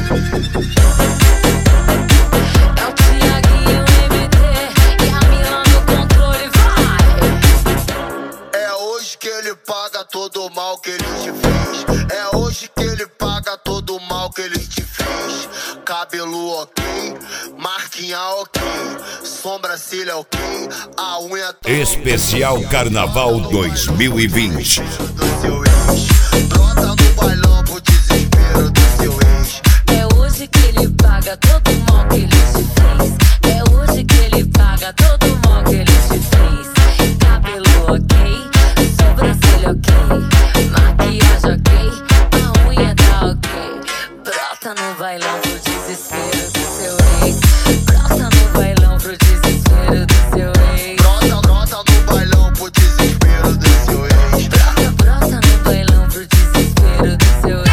Thiaguinho MD e a Mila no controle, vai! É hoje que ele paga todo o mal que ele te fez. É hoje que ele paga todo o mal que ele te fez. Cabelo ok, marquinha ok, sobrancelha ok, a unha tá Especial Carnaval 2020. do seu ex. Brota no bailão pro desespero do seu ex. É hoje que ele paga todo o mal que ele te fez. É hoje que ele paga todo o mal que ele te fez. Cabelo ok, sobrancelha ok, maquiagem ok, a unha tá ok. Brota no bailão pro desespero do seu ex. Brota no bailão pro desespero do seu ex. Brota no bailão pro desespero do seu ex. Brota no bailão pro desespero do seu ex.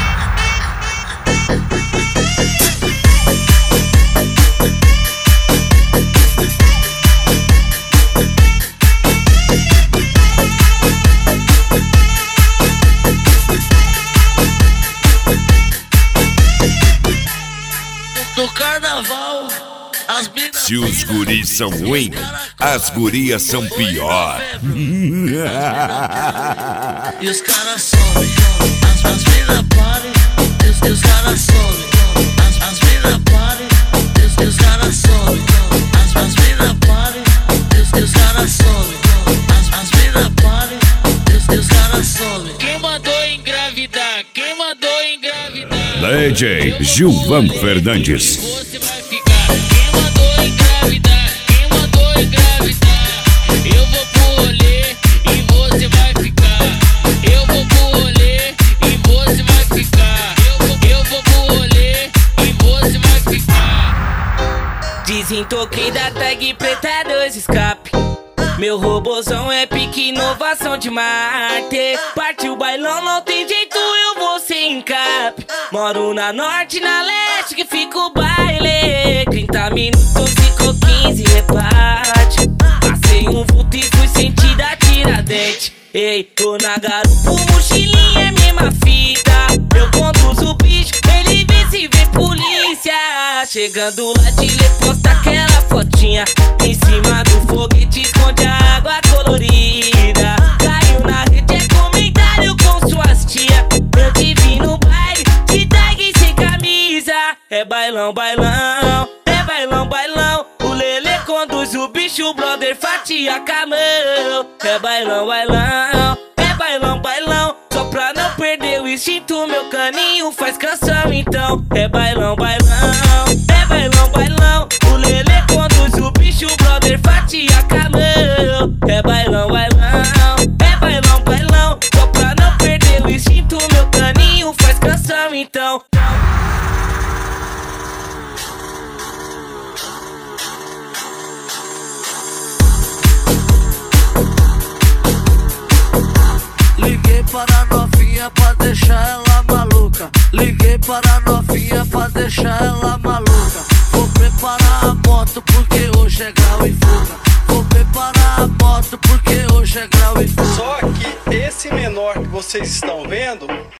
No carnaval, as minas. Se os guris são ruins, as gurias são pior. E os caras somem, as minas parem, e os caras somem, as minas parem, e os caras somem, as minas parem, e os caras somem, as minas parem, e os caras somem. Quem mandou engravidar? Quem mandou engravidar? DJ Gilvan Fernandes. Você vai ficar. Quem mandou engravidar? Quem mandou engravidar? Eu vou pro rolê e você vai ficar. Eu vou pro rolê e você vai ficar. Eu vou pro rolê e você vai ficar. Desentoquei da tag preta 2 escape. Meu robozão é pique inovação de Marte. Partiu o bailão, não tem jeito, eu vou sem encape. Moro na norte, na leste, que fica o baile. 30 minutos, ficou 15, reparte. Passei um vulto e fui sentir da Tiradentes. Ei, tô na garupa, mochilinha é mesma fita. Eu conduzo o bicho, ele vê se vê polícia. Chegando lá de lê, posta aquela fotinha. Em cima do foguete esconde a água colorida. Caiu na rede, é comentário com suas tia. Eu te vi no baile, de tag sem camisa. É bailão, bailão, é bailão, bailão. O Lelê conduz o bicho, o brother fatia camão. É bailão, bailão, é bailão, bailão. Só pra não perder o instinto, meu caninho faz canção então. É bailão, bailão, é bailão, bailão. O Lelê conduz o bicho, o brother fatia camão. É bailão, bailão, é bailão, bailão. Só pra não perder o instinto, meu caninho faz canção então. Liguei para a novinha pra deixar ela maluca. Liguei para a novinha pra deixar ela maluca. Vou preparar a moto porque hoje é grau e fuga. Vou preparar a moto porque hoje é grau e fuga. Só que esse menor que vocês estão vendo